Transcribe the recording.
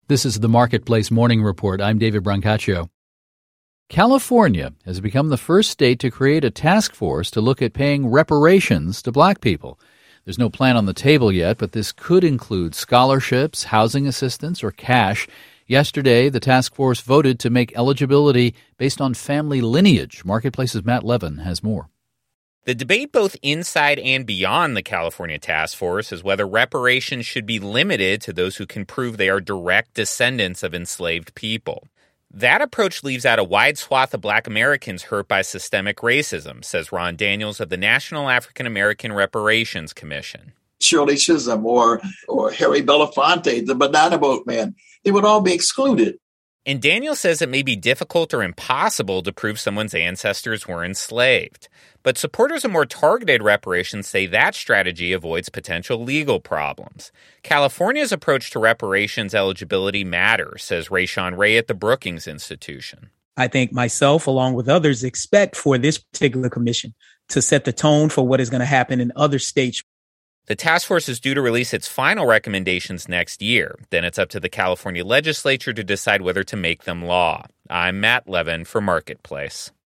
This is the Marketplace Morning Report. I'm David Brancaccio. California has become the first state to create a task force to look at paying reparations to black people. There's no plan on the table yet, but this could include scholarships, housing assistance, or cash. Yesterday, the task force voted to make eligibility based on family lineage. Marketplace's Matt Levin has more. The debate both inside and beyond the California task force is whether reparations should be limited to those who can prove they are direct descendants of enslaved people. That approach leaves out a wide swath of black Americans hurt by systemic racism, says Ron Daniels of the National African American Reparations Commission. Shirley Chisholm or Harry Belafonte, the Banana Boat Man, they would all be excluded. And Daniel says it may be difficult or impossible to prove someone's ancestors were enslaved. But supporters of more targeted reparations say that strategy avoids potential legal problems. California's approach to reparations eligibility matters, says Rayshawn Ray at the Brookings Institution. I think myself, along with others, expect for this particular commission to set the tone for what is going to happen in other states. The task force is due to release its final recommendations next year. Then it's up to the California legislature to decide whether to make them law. I'm Matt Levin for Marketplace.